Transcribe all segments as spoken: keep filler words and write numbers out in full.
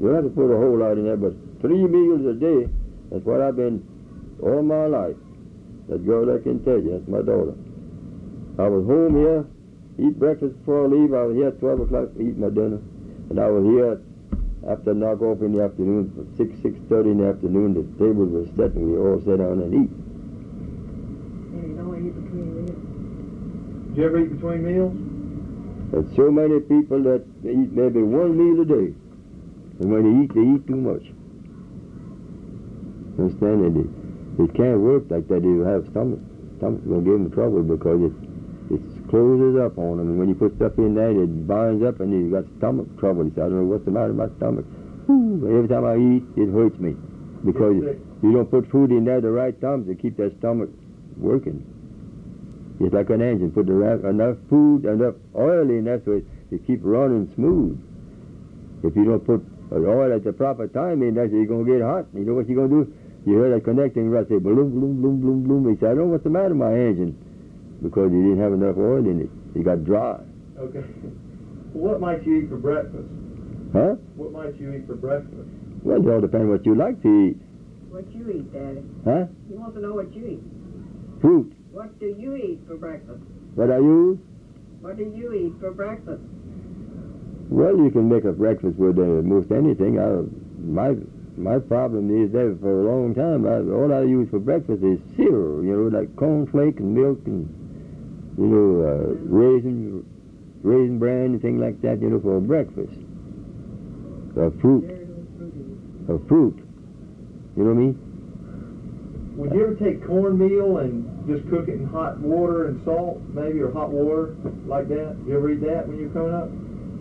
You don't have to put a whole lot in there, but three meals a day, that's what I've been all my life. That girl I can tell you, that's my daughter. I was home here, eat breakfast before I leave. I was here at twelve o'clock to eat my dinner. And I was here after knock off in the afternoon, six, six thirty in the afternoon, the table was set and we all sat down and eat. And you don't eat between meals. Did you ever eat between meals? There's so many people that eat maybe one meal a day. And when they eat, they eat too much. Understand? And it, it can't work like that. They have stomach. Stomach will give them trouble because it it closes up on them. And when you put stuff in there, it binds up and you got stomach trouble. He said, I don't know what's the matter with my stomach. Ooh, every time I eat, it hurts me. Because you don't put food in there the right time to keep that stomach working. It's like an engine. Put the right, enough food, enough oil in there so it, it keeps running smooth. If you don't put oil at the proper time in there, so you're going to get hot. You know what you're going to do? You heard that connecting rod say, bloom, bloom, bloom, bloom, bloom. He said, I don't know what's the matter with my engine. Because you didn't have enough oil in it. It got dry. Okay. Well, what might you eat for breakfast? Huh? What might you eat for breakfast? Well, it all depends what you like to eat. What you eat, Daddy? Huh? He wants to know what you eat. Fruit. What do you eat for breakfast? What I use? What do you eat for breakfast? Well, you can make a breakfast with uh, most anything. I, my my problem is that for a long time, I, all I use for breakfast is cereal, you know, like cornflakes and milk and, you know, uh, raisin, raisin bran and things like that, you know, for breakfast. A fruit. A fruit. You know what I mean? Would you ever take cornmeal and just cook it in hot water and salt, maybe, or hot water, like that? You ever eat that when you were coming up?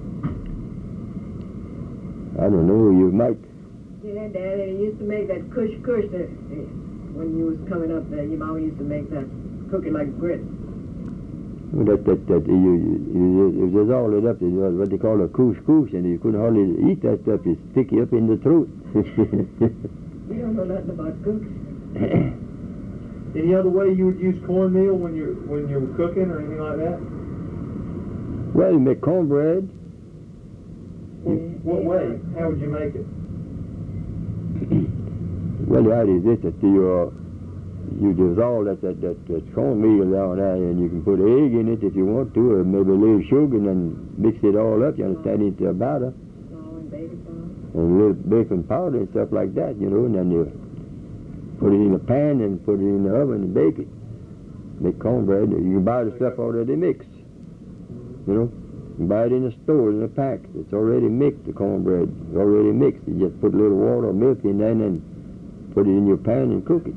I don't know. You might. Yeah, Daddy, you used to make that kush kush that, uh, when you was coming up there. Your mama used to make that, cook it like grits. Well, that, that, that, you, you, you, it was all it up. It was what they call a couscous, and you couldn't hardly eat that stuff. It stick you up in the throat. You don't know nothing about cooking. Any other way you would use cornmeal when you're when you're cooking or anything like that? Well, you make cornbread. What, what way? How would you make it? Well, the idea is this: that you uh, you dissolve that that, that that cornmeal down there, and you can put egg in it if you want to, or maybe a little sugar, and then mix it all up. You understand, into a batter, And baking powder. and a little baking powder and stuff like that, you know, and then you put it in a pan and put it in the oven and bake it. Make cornbread. You can buy the stuff already mixed. You know, you can buy it in the store in a pack. It's already mixed. The cornbread is already mixed. You just put a little water or milk in there and then put it in your pan and cook it.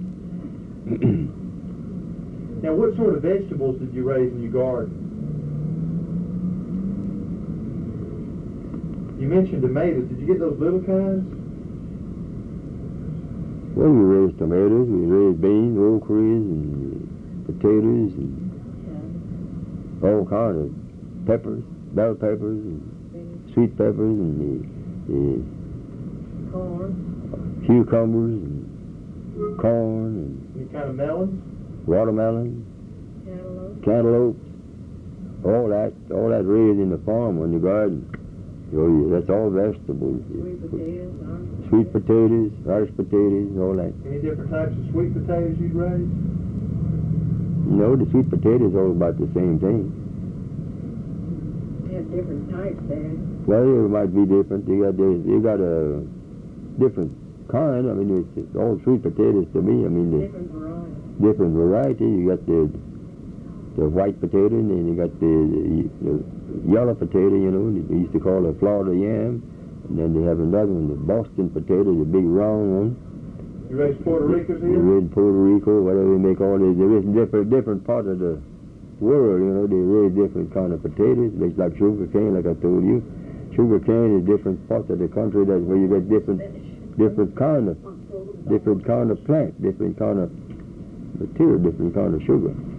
Now, what sort of vegetables did you raise in your garden? You mentioned tomatoes. Did you get those little kinds? Well, we raised tomatoes, we raised beans, okras, and potatoes, and Yeah. all kinds of peppers, bell peppers, and sweet peppers, and the, the Corn. cucumbers, and corn, and Any kind of melons? watermelon, Cantaloupe. cantaloupe, all that, all that raised in the farm or in the garden. So yeah, that's all vegetables. Sweet potatoes. Irish Sweet potatoes, Irish potatoes, all that. Any different types of sweet potatoes you'd raise? No, the sweet potatoes all about the same thing. They have different types, Dad. Well, it might be different. You got the, you got a different kind. I mean, it's, it's all sweet potatoes to me. I mean, the Different varieties. different variety. You got the the white potato, and then you got the, the, the yellow potato. You know, they used to call it Florida yam. And then they have another one, the Boston potato, the big round one. You raise Puerto Ricos They here? raise Puerto Rico, whatever they make all these. There is different different parts of the world. You know, they raise different kind of potatoes. It's like sugar cane, like I told you. Sugar cane is different parts of the country. That's where you get different different kind of different kind of plant, different kind of material, different kind of sugar.